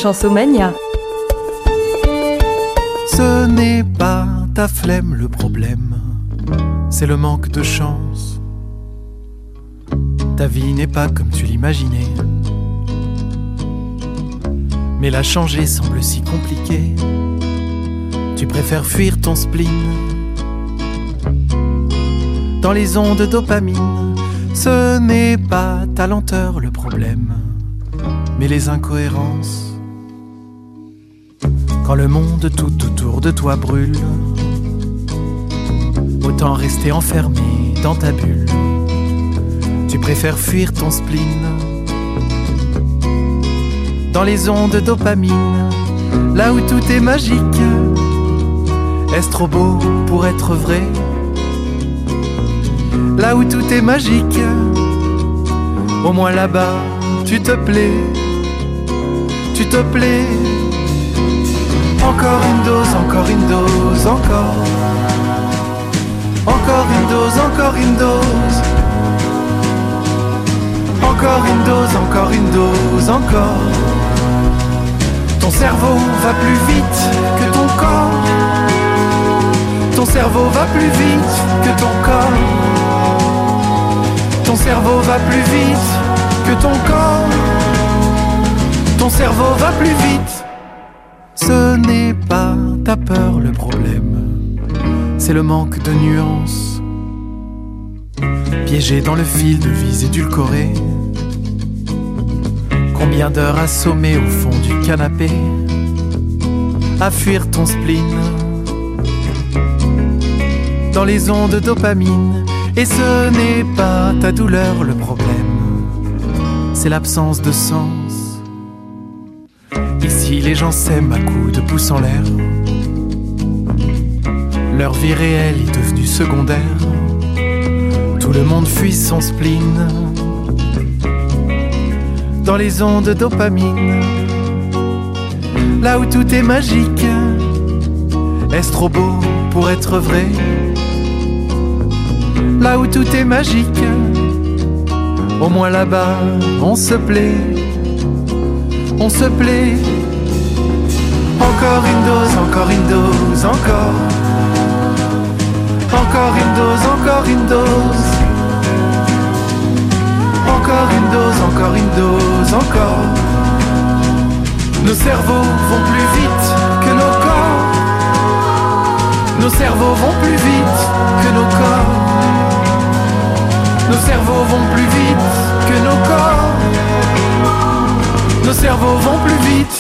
Chansomania. Ce n'est pas ta flemme le problème, c'est le manque de chance. Ta vie n'est pas comme tu l'imaginais, mais la changer semble si compliqué. Tu préfères fuir ton spleen dans les ondes de dopamine. Ce n'est pas ta lenteur le problème, mais les incohérences. Quand le monde tout autour de toi brûle, autant rester enfermé dans ta bulle. Tu préfères fuir ton spleen dans les ondes de dopamine, là où tout est magique. Est-ce trop beau pour être vrai? Là où tout est magique, au moins là-bas, tu te plais, tu te plais. Encore une dose, encore une dose, encore. Encore une dose, encore une dose. Encore une dose, encore une dose, encore. Ton cerveau va plus vite que ton corps. Ton cerveau va plus vite que ton corps. Ton cerveau va plus vite que ton corps. Ton cerveau va plus vite. Ce n'est pas ta peur le problème, c'est le manque de nuances. Piégé dans le fil de vie édulcoré, combien d'heures assommées au fond du canapé, à fuir ton spleen dans les ondes de dopamine. Et ce n'est pas ta douleur le problème, c'est l'absence de sens. Ici les gens s'aiment à coups de pouce en l'air. Leur vie réelle est devenue secondaire. Tout le monde fuit son spleen dans les ondes de dopamine, là où tout est magique. Est-ce trop beau pour être vrai? Là où tout est magique, au moins là-bas, on se plaît, on se plaît. Encore une dose, encore une dose, encore. Encore une dose, encore une dose. Encore une dose, encore une dose, encore. Nos cerveaux vont plus vite que nos corps. Nos cerveaux vont plus vite que nos corps. Nos cerveaux vont plus vite que nos corps. Nos cerveaux vont plus vite.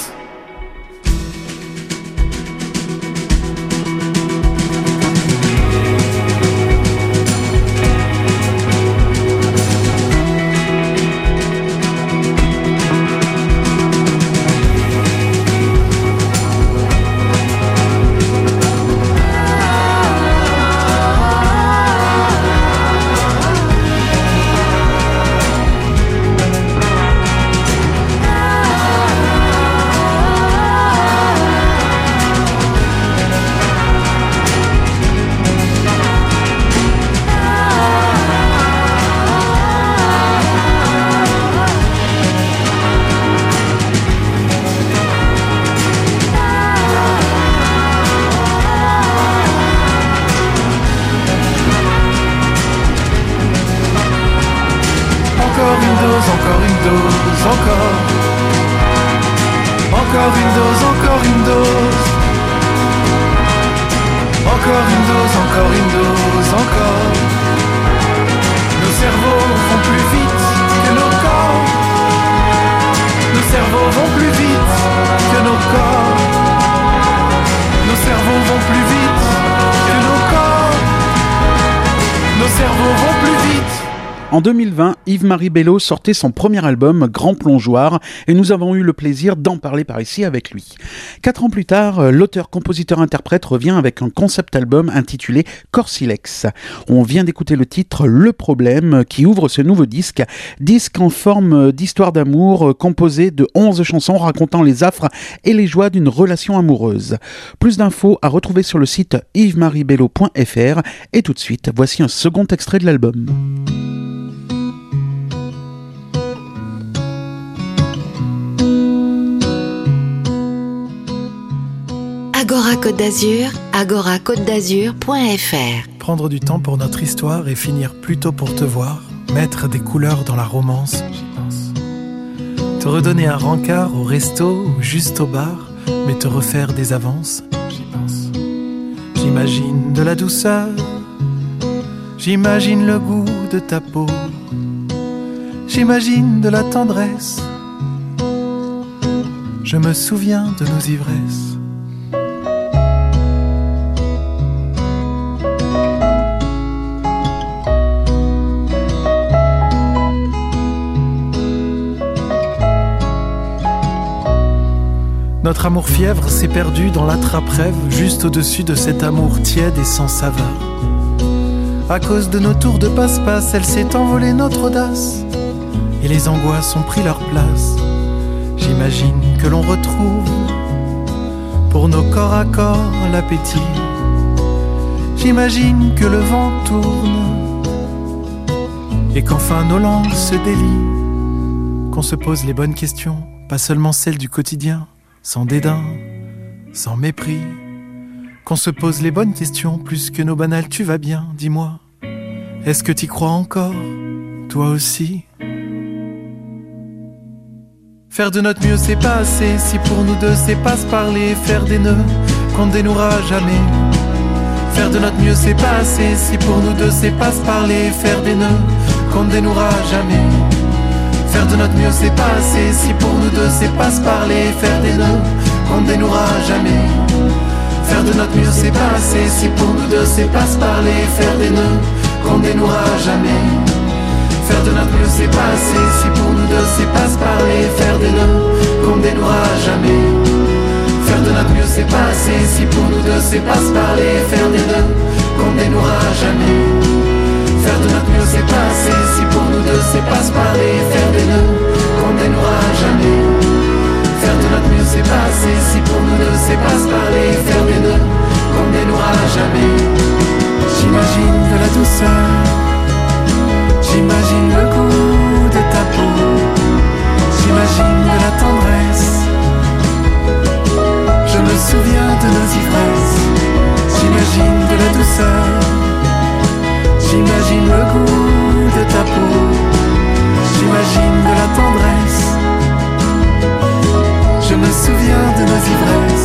En 2020, Yves-Marie Bello sortait son premier album, Grand Plongeoir, et nous avons eu le plaisir d'en parler par ici avec lui. 4 ans plus tard, l'auteur-compositeur-interprète revient avec un concept album intitulé Corsilex. On vient d'écouter le titre Le Problème qui ouvre ce nouveau disque en forme d'histoire d'amour composé de 11 chansons racontant les affres et les joies d'une relation amoureuse. Plus d'infos à retrouver sur le site yvesmariebello.fr et tout de suite, voici un second extrait de l'album. Côte d'Azur, agoracôtedazur.fr. Prendre du temps pour notre histoire et finir plus tôt pour te voir, mettre des couleurs dans la romance, j'y pense. Te redonner un rencard au resto ou juste au bar, mais te refaire des avances, j'y pense. J'imagine de la douceur, j'imagine le goût de ta peau, j'imagine de la tendresse, je me souviens de nos ivresses. Notre amour fièvre s'est perdu dans l'attrape-rêve, juste au-dessus de cet amour tiède et sans saveur. À cause de nos tours de passe-passe, elle s'est envolée notre audace, et les angoisses ont pris leur place. J'imagine que l'on retrouve, pour nos corps à corps, l'appétit. J'imagine que le vent tourne, et qu'enfin nos langues se délient. Qu'on se pose les bonnes questions, pas seulement celles du quotidien, sans dédain, sans mépris. Qu'on se pose les bonnes questions, plus que nos banales. Tu vas bien, dis-moi, est-ce que t'y crois encore, toi aussi? Faire de notre mieux c'est pas assez, si pour nous deux c'est pas se parler. Faire des nœuds qu'on ne dénouera jamais. Faire de notre mieux c'est pas assez, si pour nous deux c'est pas se parler. Faire des nœuds qu'on ne dénouera jamais. Faire de notre mieux c'est pas assez, si pour nous deux c'est pas se parler. Faire des nœuds qu'on ne dénouera jamais. Faire de notre mieux c'est pas assez, si pour nous deux c'est pas se parler. Faire des nœuds qu'on ne dénouera jamais. Faire de notre mieux c'est pas assez, si pour nous deux c'est pas se parler. Faire des nœuds qu'on ne dénouera jamais. Faire de notre mieux c'est pas assez, si pour nous deux c'est pas se parler. Faire des nœuds qu'on ne dénouera jamais. Faire de notre mieux c'est pas assez, si pour nous deux c'est pas se parler. Faire des nœuds qu'on ne dénouera jamais. Faire de notre mieux c'est pas assez, si pour nous deux c'est pas se parler. Faire des nœuds qu'on ne dénouera jamais. J'imagine de la douceur, j'imagine le goût de ta peau, j'imagine de la tendresse, je me souviens de nos ivresses. J'imagine de la douceur, j'imagine le goût de ta peau, j'imagine de la tendresse, je me souviens de nos ivresses.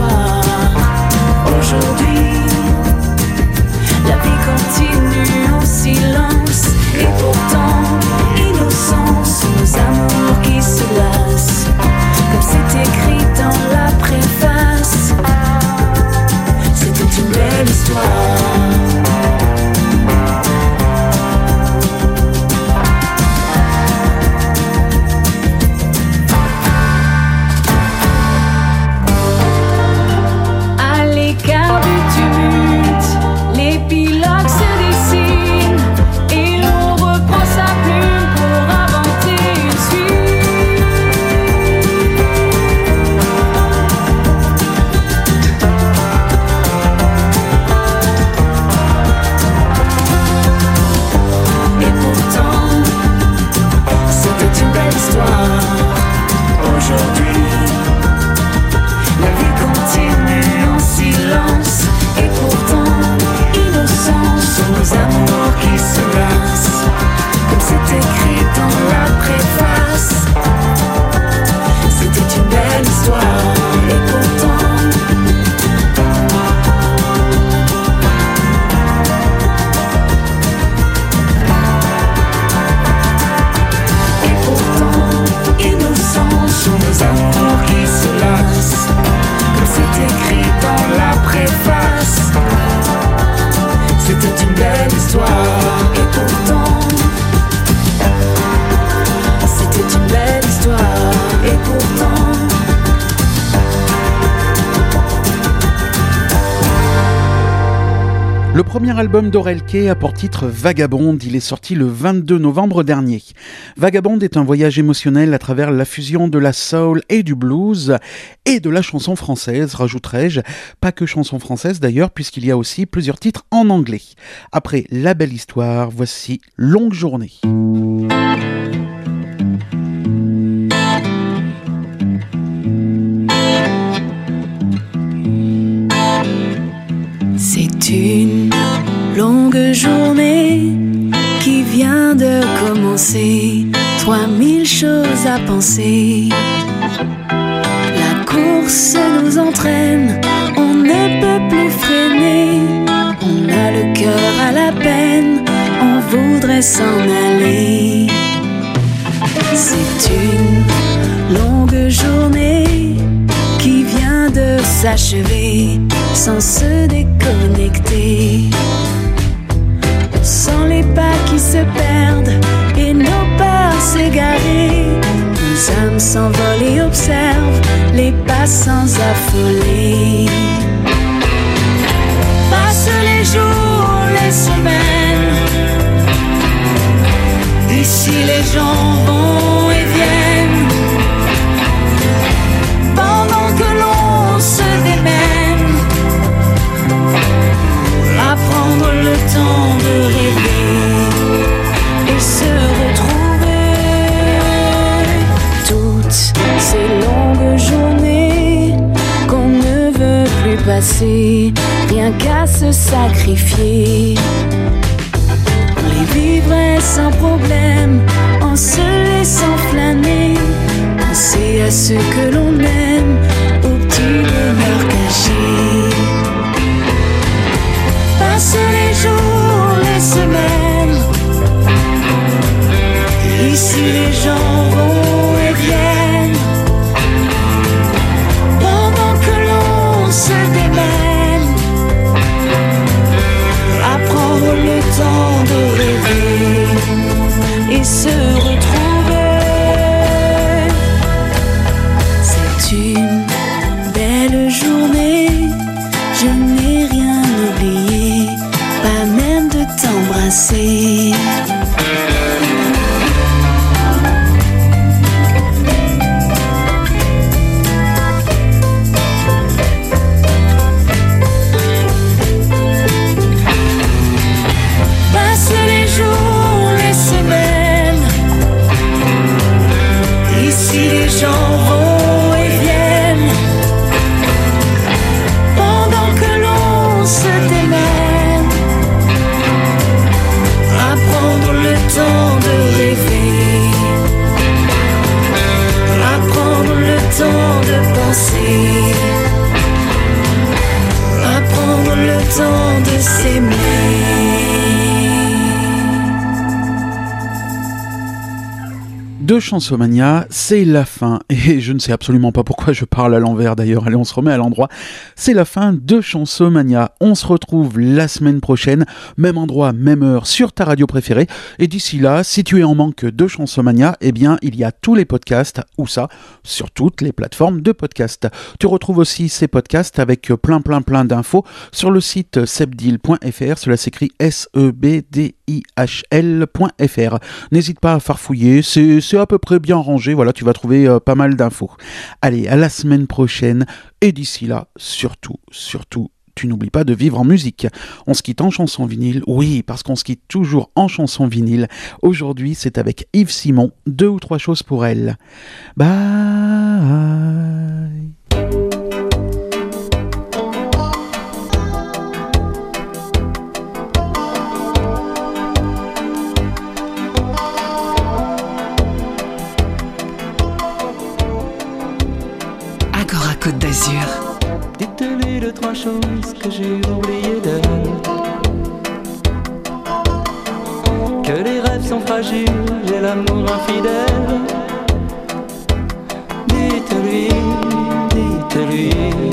Aujourd'hui, la vie continue, on nos amours qui se lassent, comme c'est écrit dans la préface. C'était une belle histoire, et pourtant innocents sont nos amours qui se lassent, comme c'est écrit dans la préface. C'était une belle histoire, et pourtant c'était une belle histoire, et pourtant Le premier album d'Aurel Kay a pour titre Vagabonde. Il est sorti le 22 novembre dernier. Vagabonde est un voyage émotionnel à travers la fusion de la soul et du blues et de la chanson française, rajouterai-je. Pas que chanson française d'ailleurs, puisqu'il y a aussi plusieurs titres en anglais. Après La Belle Histoire, voici Longue Journée. C'est une longue journée qui vient de commencer, 3000 choses à penser. La course nous entraîne, on ne peut plus freiner. On a le cœur à la peine, on voudrait s'en aller. C'est une longue journée qui vient de s'achever sans se déconnecter. On sent les pas qui se perdent et nos peurs s'égarer. Nos âmes s'envolent et observent les passants affolés. Passent les jours, les semaines. Ici les gens vont et viennent. Pendant que l'on se démène à prendre le temps de rêver et se retrouver. Toutes ces longues journées qu'on ne veut plus passer, rien qu'à se sacrifier. On les vivrait sans problème, en se laissant flâner. Penser à ceux que l'on aime, au petit bonheur caché. Passent les jours, les semaines. Ici les gens vont et viennent. Pendant que l'on se démène à prendre le temps de rêver et se retrouver. C'est une belle journée, je n'ai rien oublié, pas même de t'embrasser. Passent les jours, les semaines. Ici les gens vont et viennent. Pendant que l'on se démène à prendre le temps de rêver, à prendre le temps de penser, à prendre le temps de s'aimer. De Chansomania, c'est la fin, et je ne sais absolument pas pourquoi je parle à l'envers d'ailleurs, allez on se remet à l'endroit, c'est la fin de Chansomania, on se retrouve la semaine prochaine, même endroit, même heure, sur ta radio préférée, et d'ici là, si tu es en manque de Chansomania, eh bien il y a tous les podcasts, ou ça, sur toutes les plateformes de podcasts. Tu retrouves aussi ces podcasts avec plein d'infos sur le site sebdil.fr, cela s'écrit sebdil.fr. N'hésite pas à farfouiller, c'est à peu près bien rangé, voilà, tu vas trouver pas mal d'infos. Allez, à la semaine prochaine, et d'ici là, surtout, tu n'oublies pas de vivre en musique. On se quitte en chanson vinyle, oui, parce qu'on se quitte toujours en chanson vinyle. Aujourd'hui, c'est avec Yves Simon, 2 ou 3 choses pour elle. Bye. trois choses que j'ai oubliées d'elle. Que les rêves sont fragiles, j'ai l'amour infidèle. Dites-lui, dites-lui.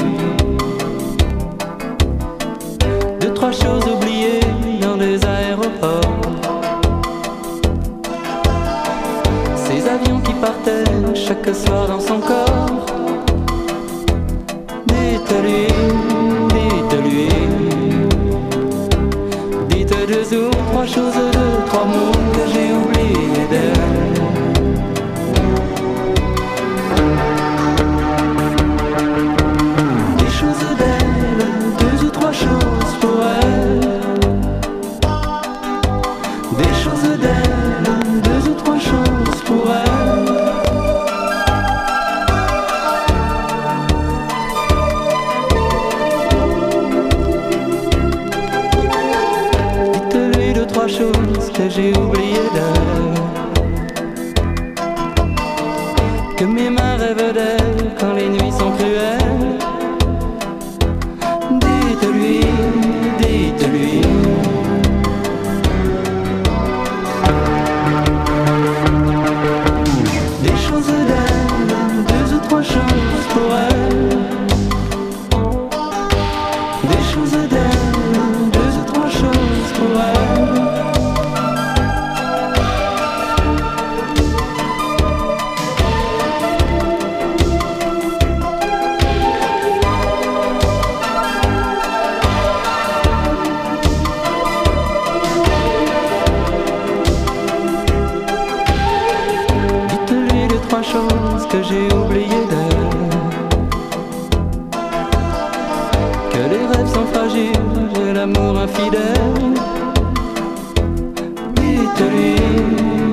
Deux, trois choses oubliées dans des aéroports. Ces avions qui partaient chaque soir dans son corps. Dites-lui, dites-lui. Dites deux ou trois choses, deux, trois mots que j'ai oubliés d'elle. Des choses d'elle, deux ou trois choses pour elle. Des choses d'elle, deux ou trois choses pour elle. Dites-lui deux, trois choses que j'ai oubliées d'elle. Que mes mains rêvent d'elle quand les nuits sont cruelles. Dites-lui, dites-lui. Des choses d'elle, deux ou trois choses pour elle. Des choses d'elle, deux ou trois choses pour elle. Dites-lui deux, trois choses que j'ai oubliées d'elle. Que les rêves sont fragiles, j'ai l'amour infidèle. Dites-lui,